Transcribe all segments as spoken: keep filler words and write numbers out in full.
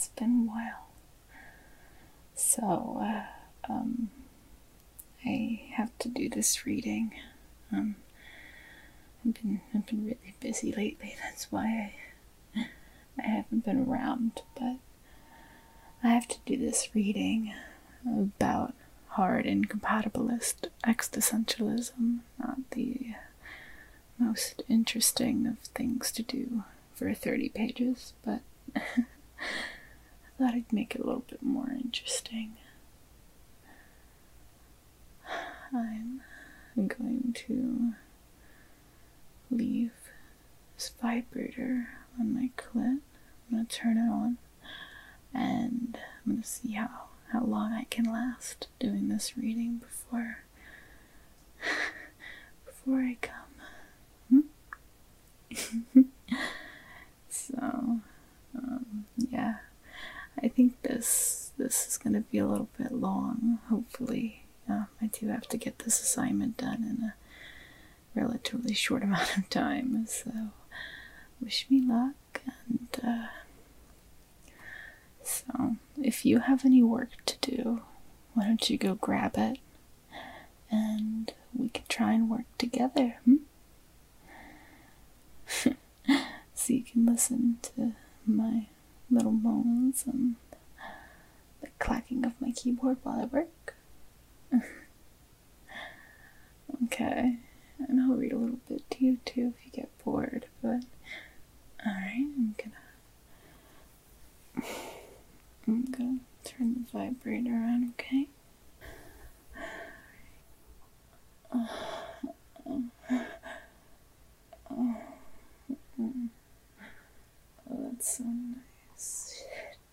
it's been a while. So, uh, um, I have to do this reading. Um, I've been, I've been really busy lately, that's why I, I haven't been around, but I have to do this reading about hard incompatibilist existentialism, not the most interesting of things to do for thirty pages, but I thought I'd make it a little bit more interesting. I'm going to leave this vibrator on my clit. I'm going to turn it on, and I'm going to see how, how long I can last doing this reading before, before I come. Hmm? So, um, yeah, I think this, this is going to be a little bit long, hopefully. Uh, I do have to get this assignment done in a relatively short amount of time, so wish me luck, and uh, so if you have any work to do, why don't you go grab it, and we can try and work together, hmm? So you can listen to my little moans and the clacking of my keyboard while I work. Okay, and I'll read a little bit to you too if you get bored, but alright, I'm gonna I'm gonna turn the vibrator on, okay? Oh, oh, oh, oh, that's so nice.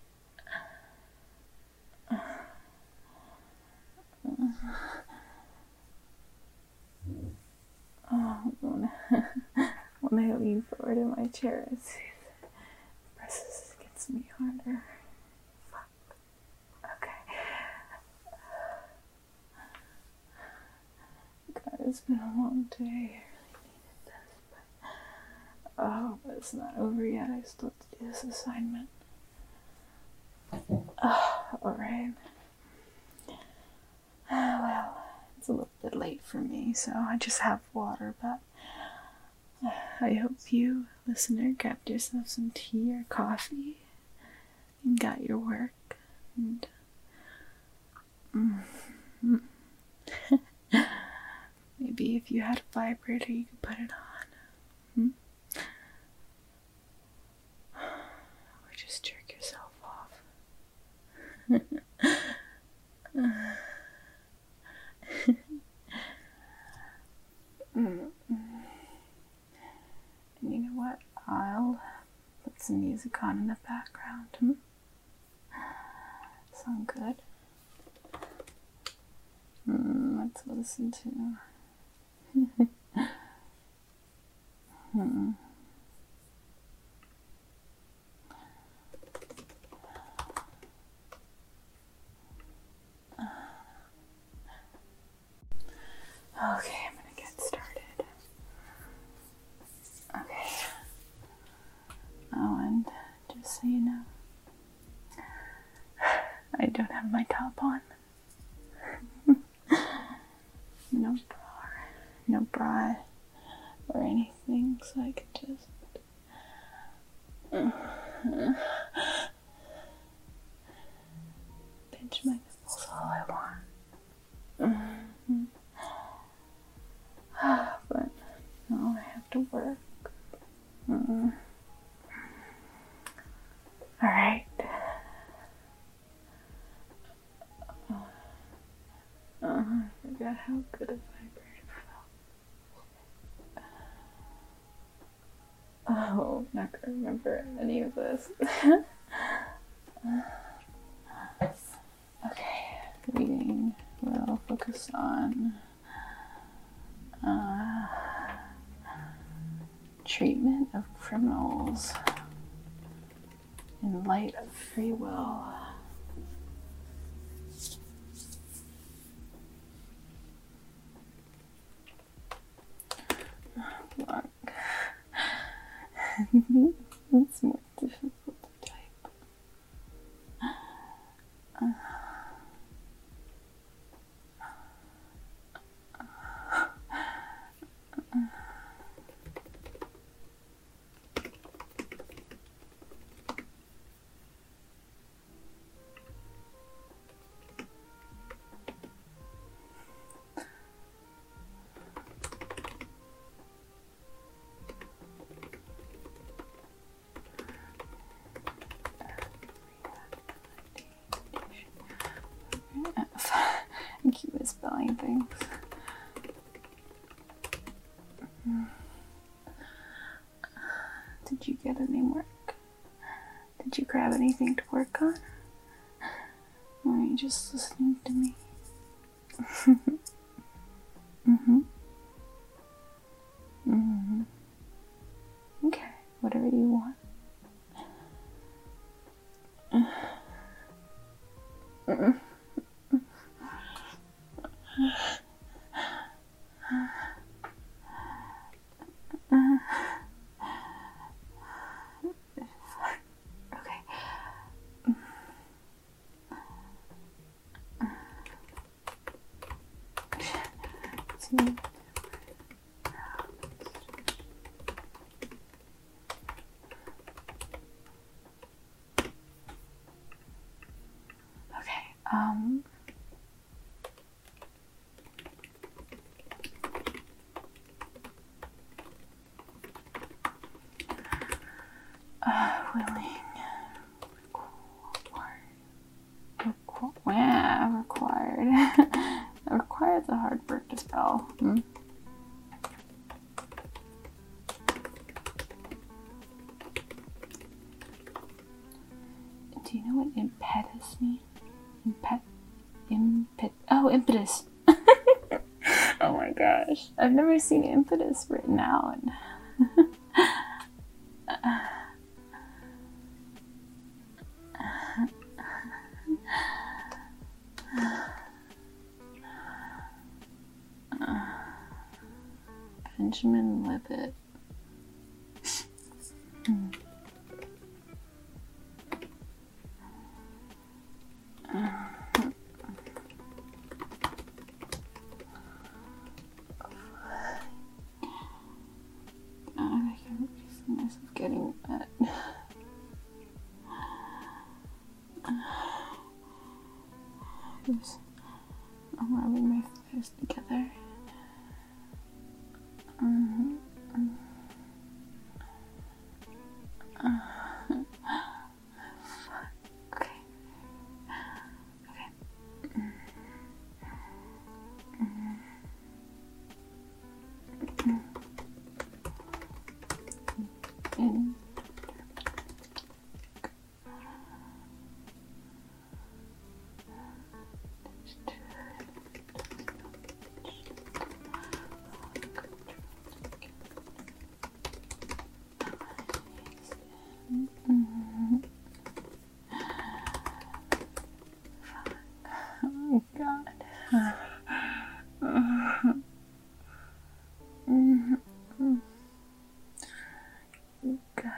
Oh, when I, when I lean forward in my chair, I see the presses against me harder. Fuck. Okay. God, it's been a long day. I really needed this, but oh, but it's not over yet. I still have to do this assignment. Oh, alright. Well, it's a little bit late for me, so I just have water, but I hope you, listener, grabbed yourself some tea or coffee and got your work, and mm, maybe if you had a vibrator you could put it on, hmm? Or just jerk yourself off. Mm. And you know what? I'll put some music on in the background. Hmm? Sound good? Mm, let's listen to. hmm. Okay, I'm gonna get started. Okay. Oh, and just so you know, I don't have my top on. No bra, no bra or anything, so I can just uh, pinch my nipples all I want. Mm-hmm. But no, I have to work. Mm. All right. Uh, I forgot how good a vibrator felt. Oh, I'm not gonna remember any of this. Okay, reading. We'll focus on uh, treatment of criminals in light of free will. Fuck. It's more difficult to type. I keep misspelling things. Did you get any work? Did you grab anything to work on? Or are you just listening to me? Mm-hmm. Mm-hmm. Okay, whatever you want. Mm-mm. Okay. See? Okay, um uh willing required requ yeah, required required's a hard word to spell. Hmm? Do you know what impetus means? Impet impet oh impetus. Oh my gosh. I've never seen impetus written out. Benjamin Libet. Hmm. I can feel myself getting wet. I'm rubbing my fingers together. Mm-hmm. Uh, okay. Okay. In. Oh God. God.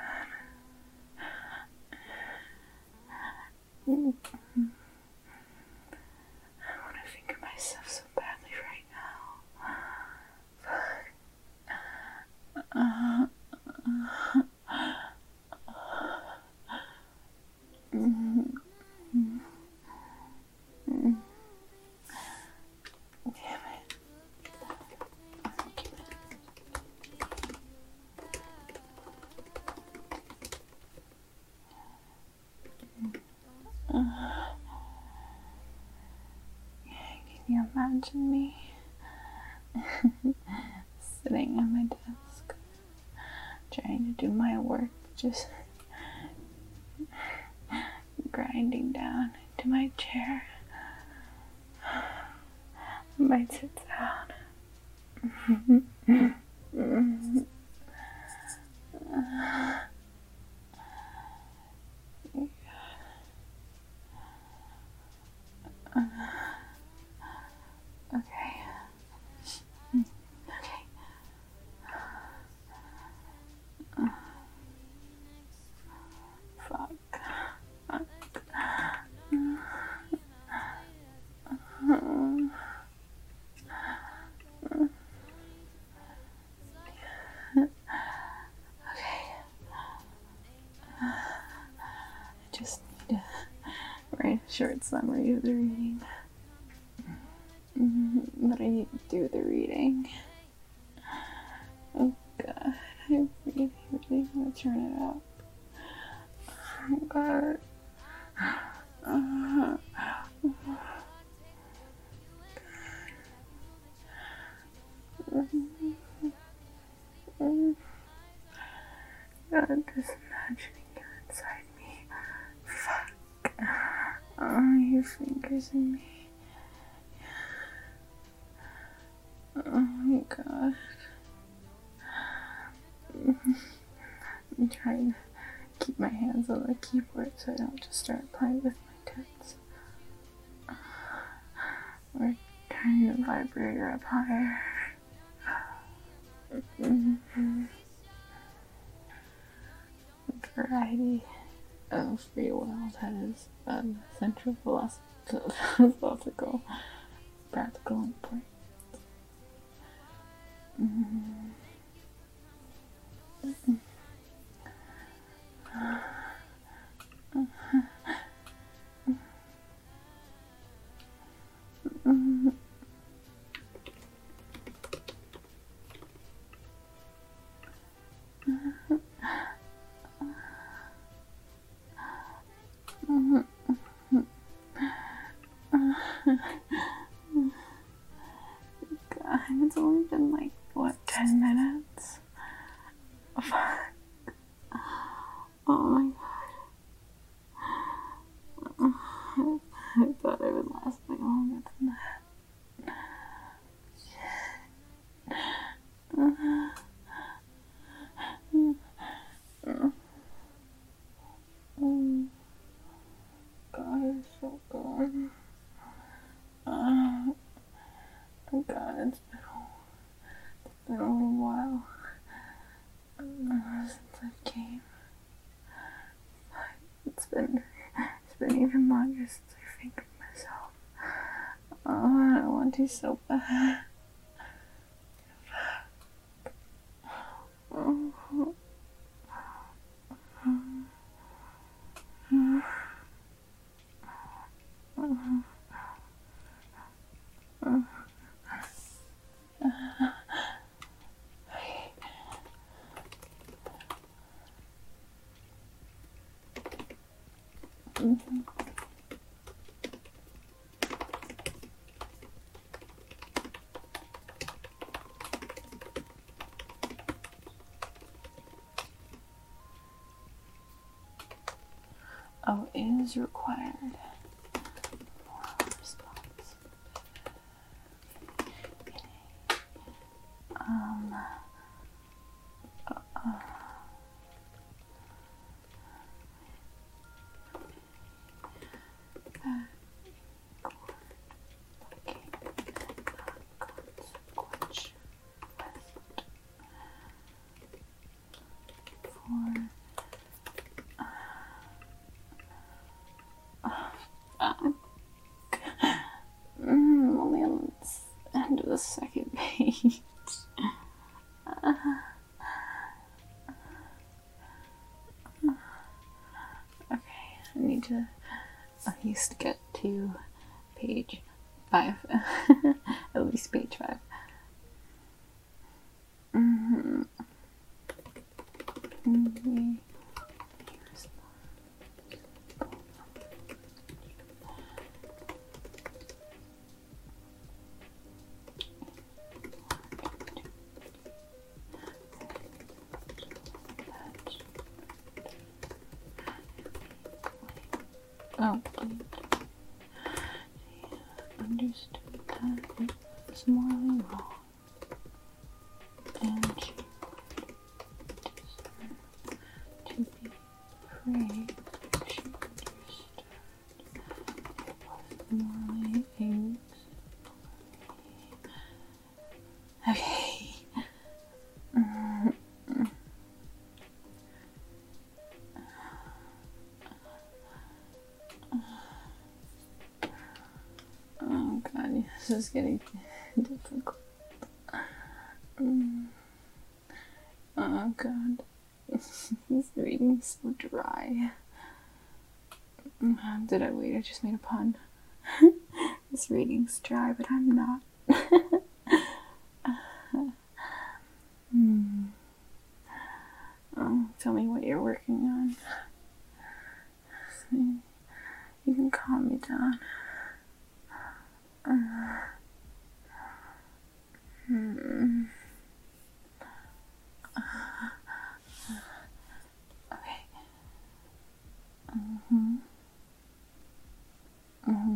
I want to finger myself so badly right now. Uh, mm, mm, mm. Damn it. Uh, can you imagine me sitting at my desk trying to do my work, just grinding down into my chair? I might sit down. Okay. Okay. Fuck. Fuck. just need to write a short summary of the reading. Mm, but I need to do the reading. Oh god, I really, really want to turn it up. Oh god. Uh, God, just imagining you inside me. Fuck. Oh, your fingers in me. Oh my god. I'm trying to keep my hands on the keyboard so I don't just start playing with my tits. Or turning the vibrator up higher. Mm-hmm. Variety of free will, that is um, central philosophical, practical importance. Mm-hmm. Mm-hmm. Mm-hmm. God, it's only been like, what, ten minutes? Oh my god. I thought I would last way longer than that. Oh god, it's so good. Uh, oh god, it's been, it's been a little while uh, since I came. It's been, it's been even longer since I fingered myself. Oh, I want to so bad. Oh. Mm-hmm. Oh, it is required. Moral response. Um. Uh, uh. Mm, only on the end of the second page. uh, okay, I need to at least get to page five. At least page five. Mm-hmm. Mm-hmm. Oh, please. She understood that it was morally wrong, and she deserved to be afraid. She understood it was morally inexplicable. Okay. Mm-hmm. Oh god, this is getting difficult. Mm. Oh god, this reading is so dry. Mm, Did I wait? I just made a pun. This reading's dry, but I'm not. Hmm. Oh, tell me what you're working on. You can calm me down. Uh, hmm. Okay. Mm-hmm. Mm-hmm.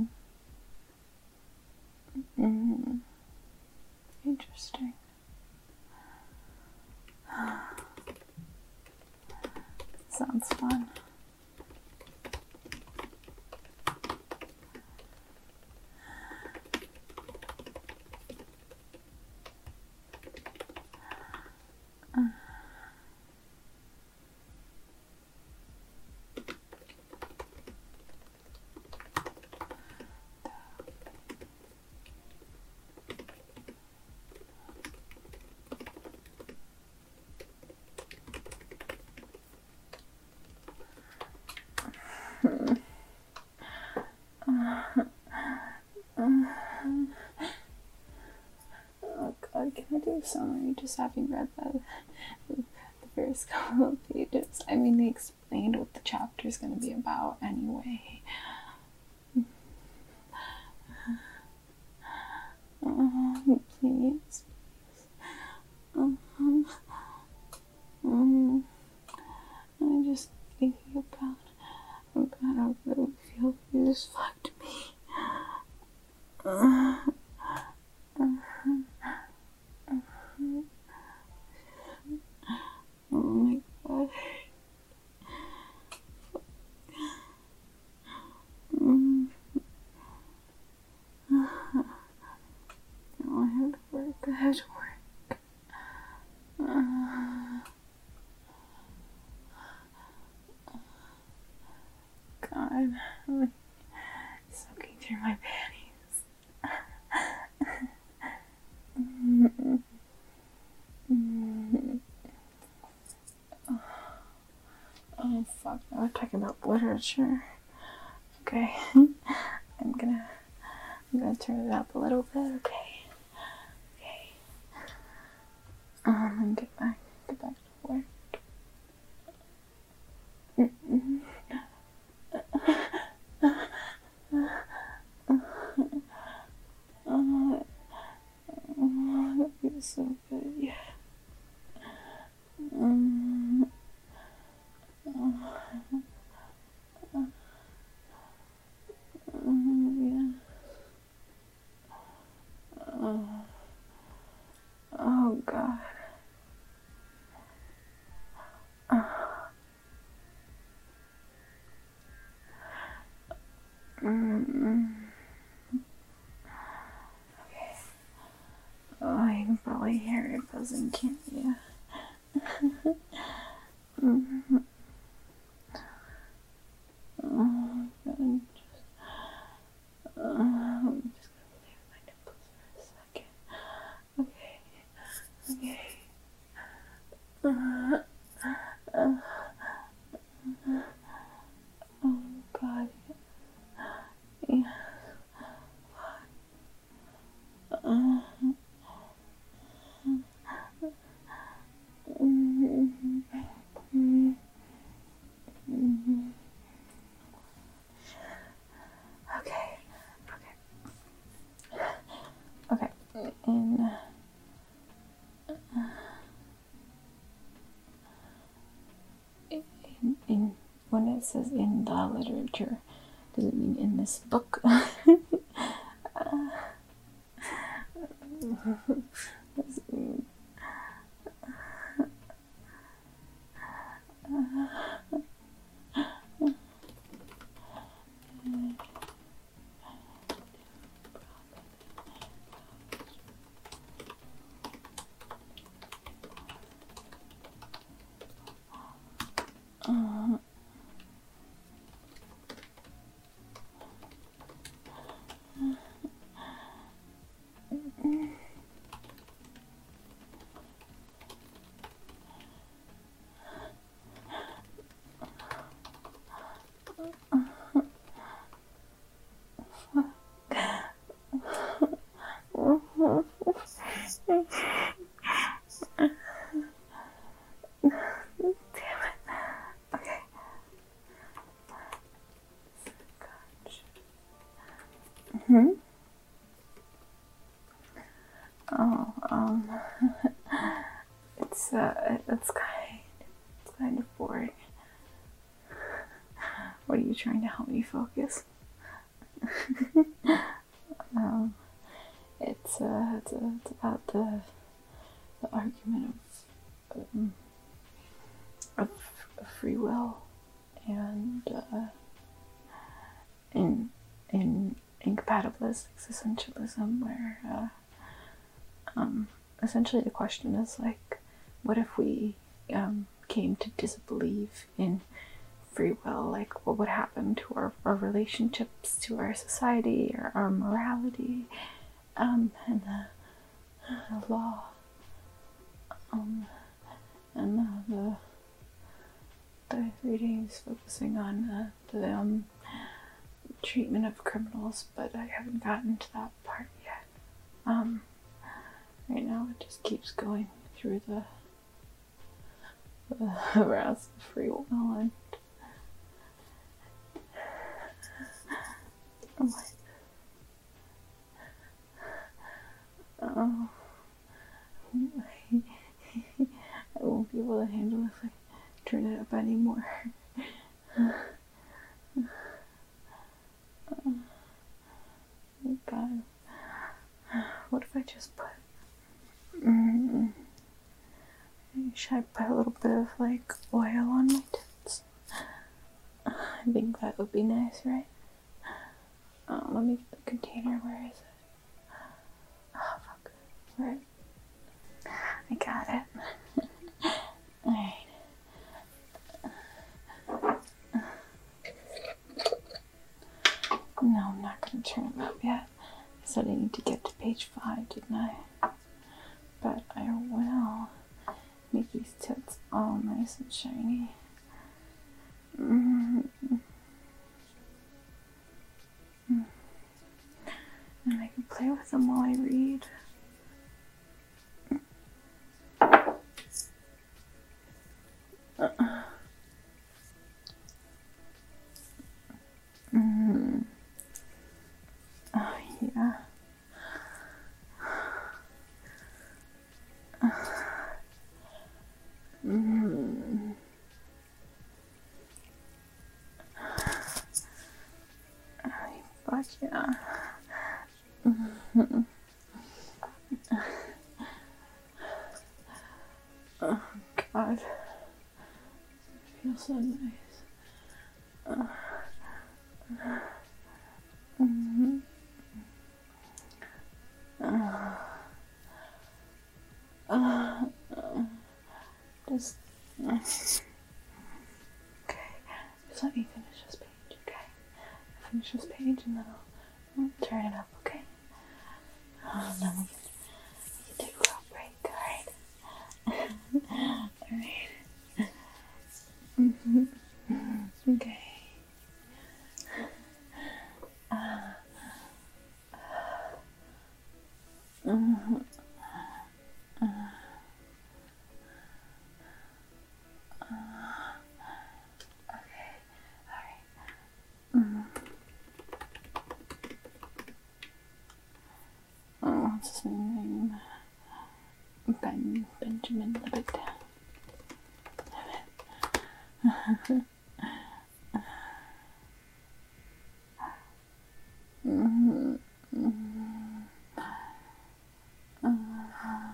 Mm-hmm. Interesting. Sounds fun. Uh. Oh God, can I do a summary just having read that the first couple of pages? I mean, they explained what the chapter is going to be about anyway. Oh, please. Um, um, I just thinking about about how it would feel if you just fucked me. Uh, oh my God. Mm. No, I have to work. I have to work. Uh, God, I'm like soaking through my panties. Mm-hmm. Mm-hmm. Oh. Oh fuck! Now we're talking about literature. Okay, I'm gonna, I'm gonna turn it up a little bit. Okay, okay. Um, and get back, get back to work. Mm-hmm. Oh, oh, that feels so good. Yeah. Um, oh, oh, yeah. Oh, oh God. Oh. Mm-hmm. Okay. Oh, you can probably hear it buzzing, can't you? Mm-hmm. Oh, God. Uh, I'm just gonna play with my nipples for a second. Okay. Okay. Uh, uh, oh God. Yeah. Uh, mm-hmm. Mm-hmm. Okay. Okay. Okay. In, in, in when it says in the literature, does it mean in this book? uh, does it mean, uh, uh, Hmm? Oh, um, it's, uh, it's kind, it's kind of boring. What are you trying to help me focus? um, it's, uh, it's, uh, it's about the, the argument of, um, of, of free will and, uh, in, in incompatibilistic essentialism, where, uh, um, essentially the question is, like, what if we, um, came to disbelieve in free will? Like, what would happen to our, our relationships, to our society, or our morality, um, and the, the law, um, and uh, the the reading is focusing on uh, the um, treatment of criminals, but I haven't gotten to that part yet. Um, right now it just keeps going through the the harass of free will and what? Oh, I won't be able to handle if I turn it up anymore. Oh God, what if I just put? Mm, should I put a little bit of like oil on my tits? I think that would be nice, right? Oh, let me get the container. Where is it? Oh fuck! Right. I got it. Alright. No, I'm not gonna turn it up yet. I said I need to get to page five, didn't I? But I will make these tits all nice and shiny. Mm-hmm. And I can play with them while I read. Uh-uh. Mm-hmm. Oh, yeah. Mm-hmm. Fuck yeah. Mm-hmm. Oh, God. It feels so nice. Uh, mm-hmm. uh, uh, uh, just, uh, okay, just let me finish this page, okay? I'll finish this page and then I'll, I'll turn it up, okay? Oh, and then we can, we can take a little break, alright? Alright. Mm-hmm. Okay. Uh, mm-hmm. uh, uh, okay, alright. Mm. Oh, what's his name? Ben, Benjamin Libet. Mm-hmm. Mm-hmm. Uh,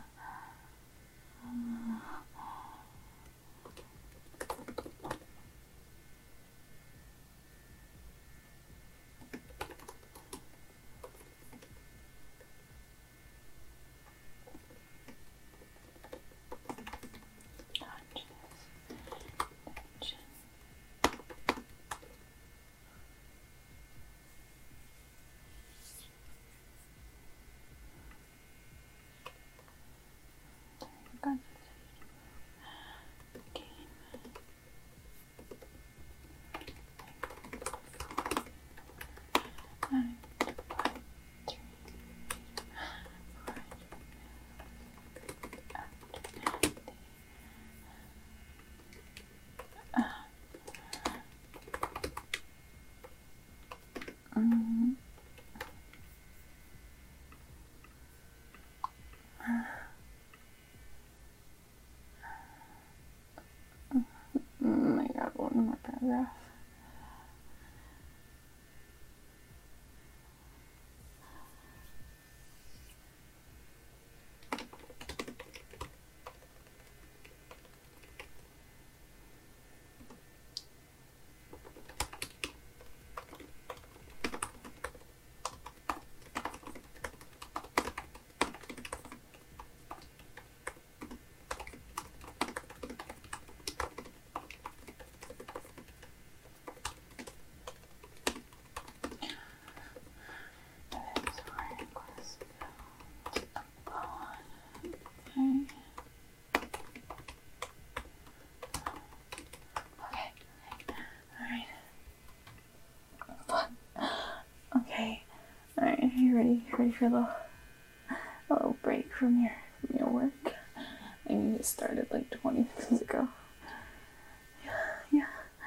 ready for the a little break from your from your work. And you just started like twenty minutes ago. Yeah,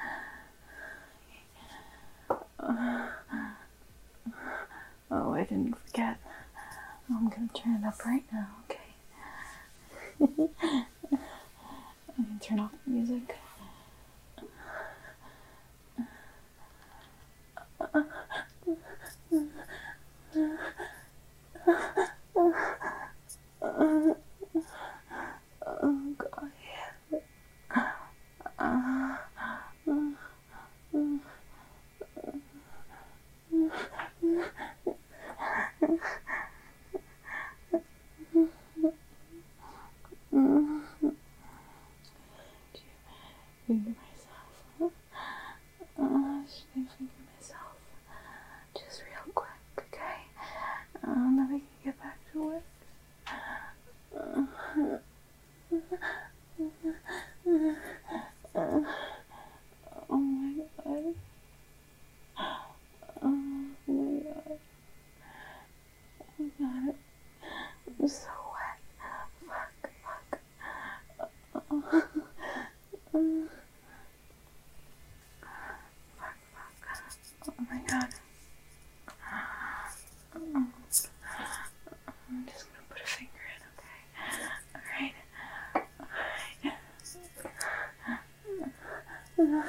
yeah. Uh, oh, I didn't forget. I'm gonna turn it up right now, okay? I'm gonna turn off the music. Oh god. Finger myself. Uh, just gonna finger myself. Just real quick, okay? Um, then we can get back to work. Uh, oh my god. Oh my god. Oh my god. I'm so wet. Fuck, fuck. Uh, fuck, fuck. Oh my god. I'm just gonna put a finger in, okay? Alright. Alright.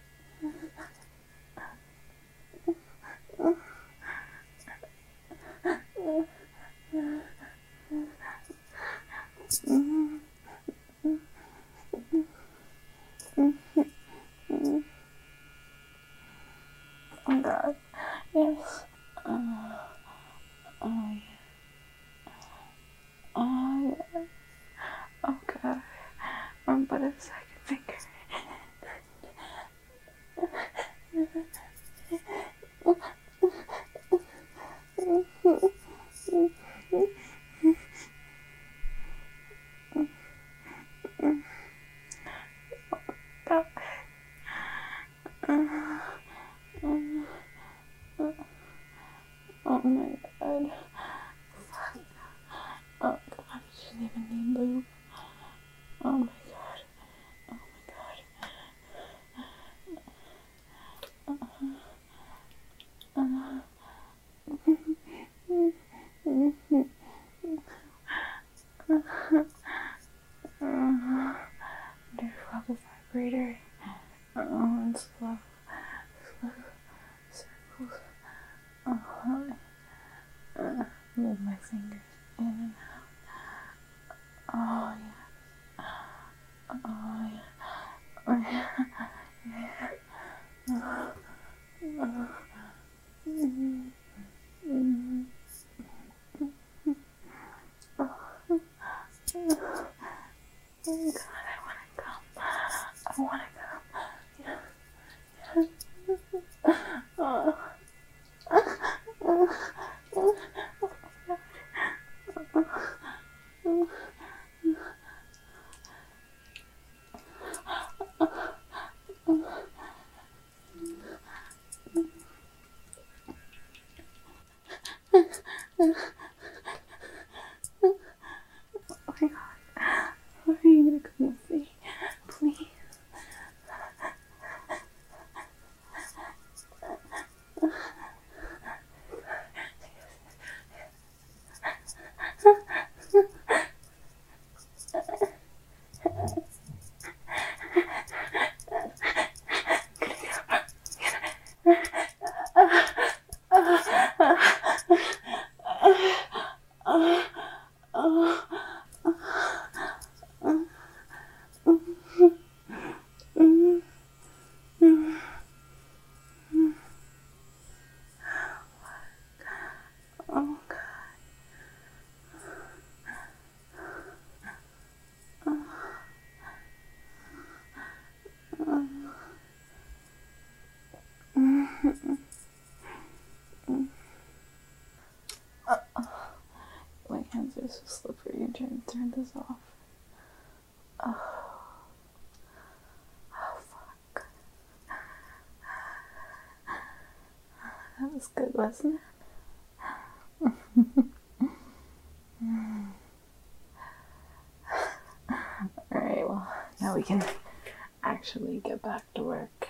Oh god. Yes. Uh, oh yeah. Oh yeah. Oh god. Um, but a second finger. God. Oh my god. Oh god, I didn't even need lube. Oh my god. Oh my god. Uh, uh, uh, do you rub the vibrator? Oh, and slow, slow circles. Uh-huh. Uh, move my fingers in and out. Oh yeah. Oh yeah. Oh yeah. Yeah. Uh, uh, mm-hmm. Mm-hmm. Oh. Oh god, I wanna come. I wanna come. Yeah. Yeah. Oh. Oh my god. Why are you gonna come with me? Please. Oh god. My hands are so slippery. I'm trying to turn this off. Oh, oh fuck. That was good, wasn't it? Alright, well, now we can actually get back to work.